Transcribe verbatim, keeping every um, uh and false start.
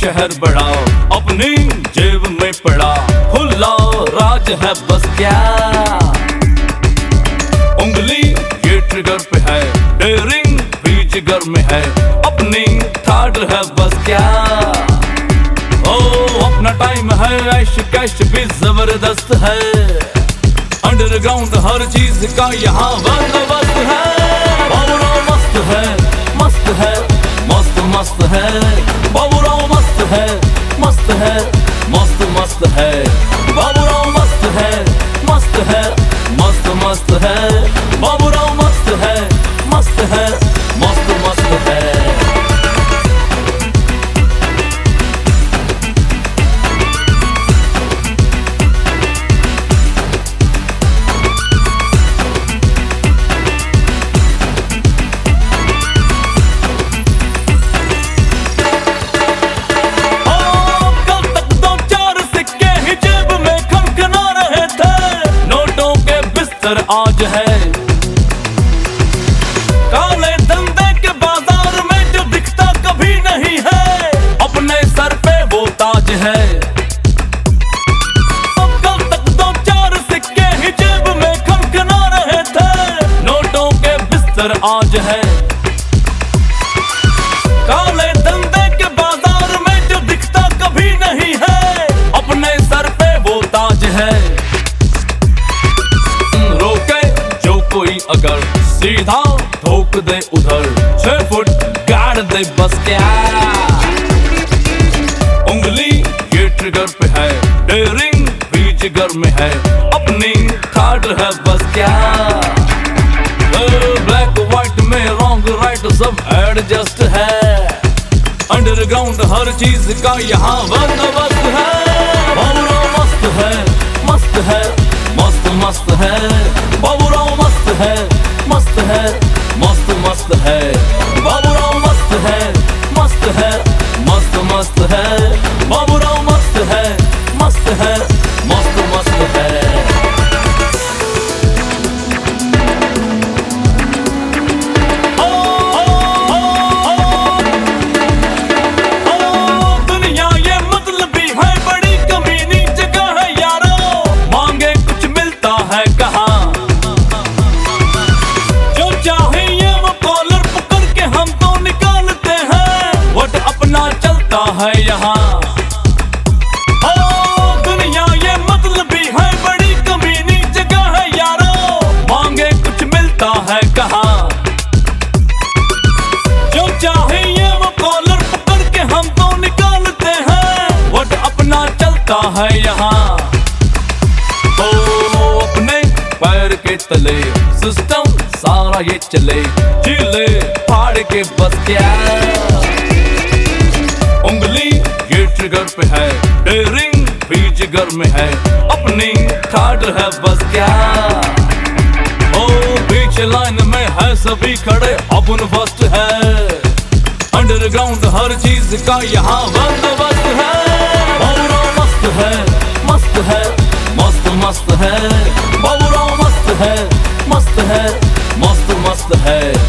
शहर बड़ा अपनी जेब में पड़ा, खुला राज है बस क्या। उंगली ये ट्रिगर पे है, डेयरिंग भी जिगर में है, अपनी ठाड है बस क्या। ओ अपना टाइम है, ऐश कैश भी जबरदस्त है, अंडरग्राउंड हर चीज का यहाँ बंदोबस्त है। बाबूराव मस्त है, मस्त है, मस्त मस्त है, बाबूराव मस्त है, मस्त है, मस्त मस्त है, बाबूराव मस्त है, मस्त है, मस्त मस्त है, बाबूराव मस्त है, मस्त है, मस्त मस्त है। आज है काले धंधे के बाजार में जो दिखता कभी नहीं है, अपने सर पे वो ताज है। अब कल तक दो चार सिक्के ही जेब में खनखना रहे थे, नोटों के बिस्तर आज है। काले धंधे के बाजार में जो दिखता कभी नहीं है, अपने सर पे वो ताज है। कोई अगर सीधा ठोक दे उधर, छह फुट गाड़ दे बस क्या। उंगली ये ट्रिगर पे है, डेयरिंग भी जिगर में है, अपनी ठाड है बस क्या। ब्लैक व्हाइट में रॉन्ग राइट सब एडजस्ट है, अंडरग्राउंड हर चीज का यहाँ बंदोबस्त है। बाबूराव मस्त है, मस्त है, मस्त मस्त है, बाबूराव मस्त है, मस्त है, मस्त मस्त है, बाबूराव मस्त है, मस्त है, मस्त मस्त है, बाबूराव मस्त है, मस्त है, मस्त मस्त है। दुनिया ये मतलबी है, बड़ी कमीनी जगह है यारो, मांगे कुछ मिलता है कहाँ। चलता है यहाँ ओ दुनिया ये मतलबी है, बड़ी कमीनी जगह है यारो, मांगे कुछ मिलता है कहाँ। जो चाहे ये वो कॉलर पकड़ के हम तो निकालते हैं, वट अपना चलता है यहाँ। ओ अपने पैर के तले सिस्टम सारा ये चले, झीले फाड़ के बस क्या। उंगली ये ट्रिगर पे है, डेयरिंग भी जिगर में है, अपनी ठाड है बस क्या। ओ बीच लाइन में है सभी खड़े, अपन फर्स्ट है, अंडरग्राउंड हर चीज का यहाँ बंदोबस्त है। बाबूराव मस्त है, मस्त है, मस्त मस्त है, बाबूराव मस्त है, मस्त है, मस्त मस्त है।